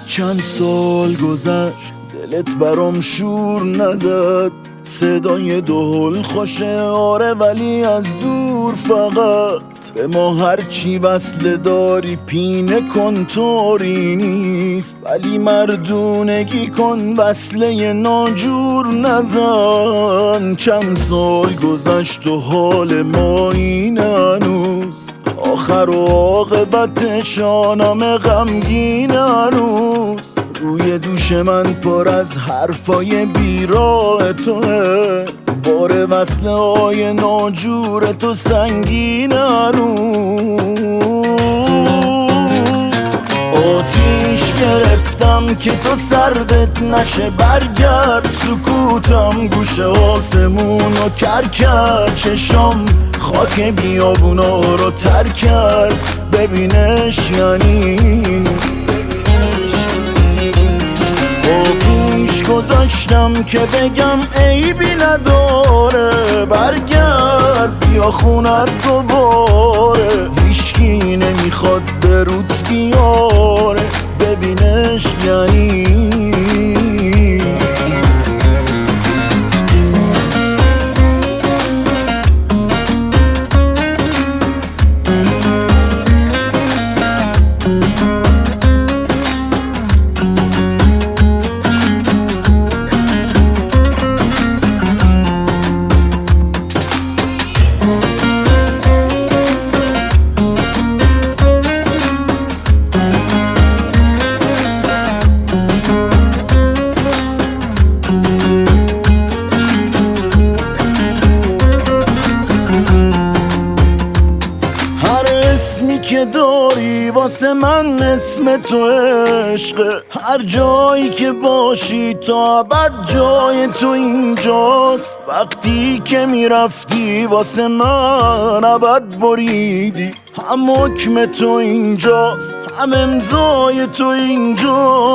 چند سال گذشت دلت برام شور نزد، صدای دهل خوشه آره ولی از دور فقط به ما هرچی وصله داری پینه کن طوری نیست، ولی مردونگی کن وصله ناجور نزن. چند سال گذشت و حال ما این هنوز، آخر و عاقبتش آنم غمگین هنوز. روی دوش من پر از حرفای بیراه توه، بار وصله های ناجور تو سنگین هنوز. آتیش گرفتم که تو سردت نشه، برگرد سکوتم گوش آسمون رو کر کرد، چشام خاک بیابونا رو تر کرد، ببینش یعنی پیش گذاشتم که بگم عیبی نداره، برگرد بیا خونت دوباره، هیچکی نمیخواد برود بیاره، ببینش یعنی که داری واسه من اسم تو عشقه، هر جایی که باشی تا ابد جای تو اینجاست، وقتی که میرفتی واسه من ابد بریدی، هم حکم تو اینجاست هم امضای تو اینجاست.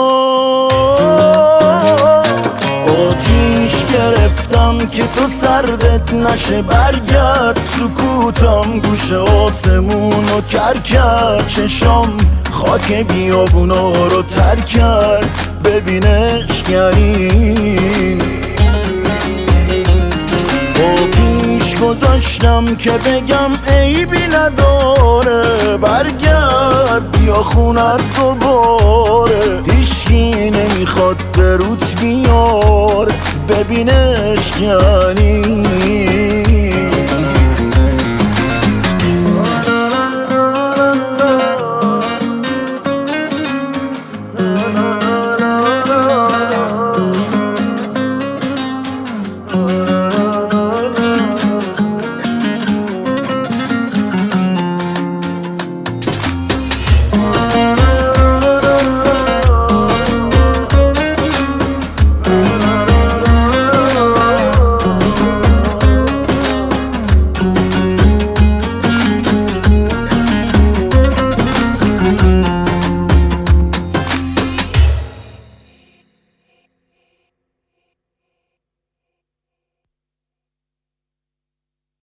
آتیش گرفتم که تو سردت نشه، برگرد سکوتم گوش آسمون رو کر کرد، چشام خاک بیابونا رو تر کرد، ببینش گرین. آتیش گذاشتم که بگم عیبی نداره، برگرد بیا خونت دوباره، هیچکی نمیخواد برود بیار، ببینش یعنی